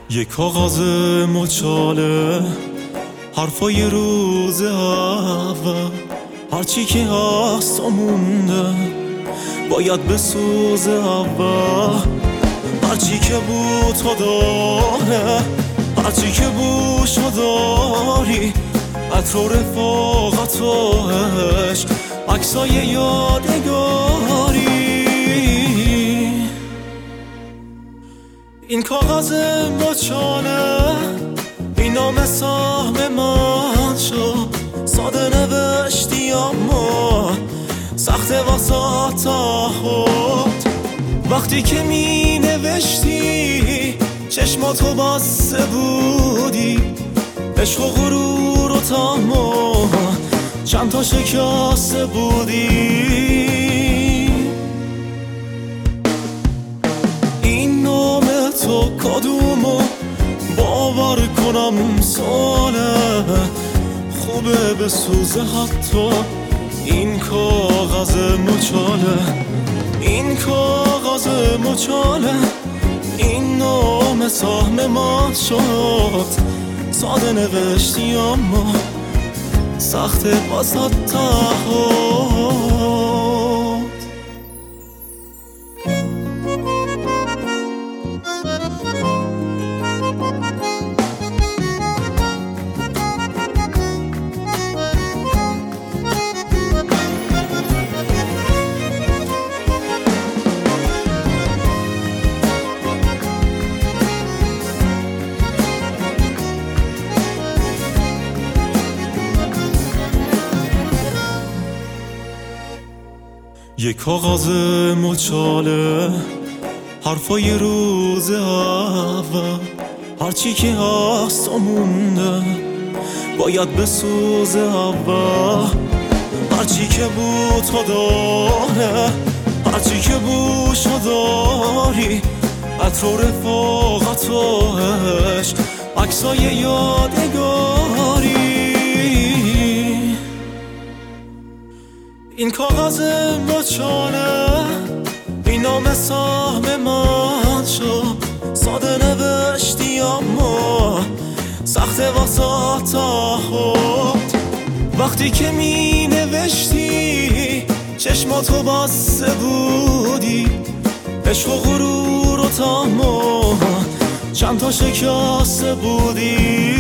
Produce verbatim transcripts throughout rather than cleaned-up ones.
یک کاغذ مچاله حرفای روز اول، هرچی که هست و مونده باید بسوزه اول. هرچی که بود تو داره، هرچی که بوشو داری، عطر و رفاقت و عشق، عکسای یادگاری. این کاغذ مچاله این نام سهم من شد، ساده نوشتی اما سخت واسه تعهد. وقتی که می نوشتی چشماتو بسته بودی، عشق و غرور و طمع چند تا شکسته بودی. این نام تو کدومو باور کنم ساله، خوبه بسوزه حتی این کاغذ مچاله. این کاغذ مچاله این نام سهم ما شد، ساده نوشتی اما سخت واسه تعهد. یک کاغذ مچاله حرفای روز اول، هرچی که هست و مونده باید بسوزه اول. هرچی که بود تو داره، هرچی که بوشو داری، عطر و رفاقت و عشق، عکسای یادگاری. این کاغذ مچاله این نام سهم من شد، ساده نوشتی اما سخت واسه تعهد. وقتی که می نوشتی چشماتو بسته بودی، عشق و غرور و طمع چند تا شکسته بودی.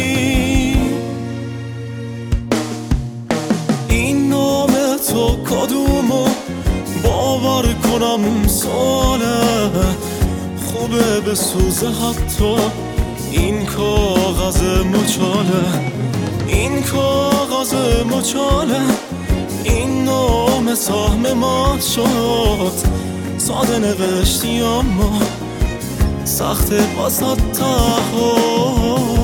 تو کدومو باور کنم ساله، خوبه بسوزه حتی این کاغذ مچاله. این کاغذ مچاله این نام سهم ما شد، ساده نوشتی اما سخت واسه تعهد.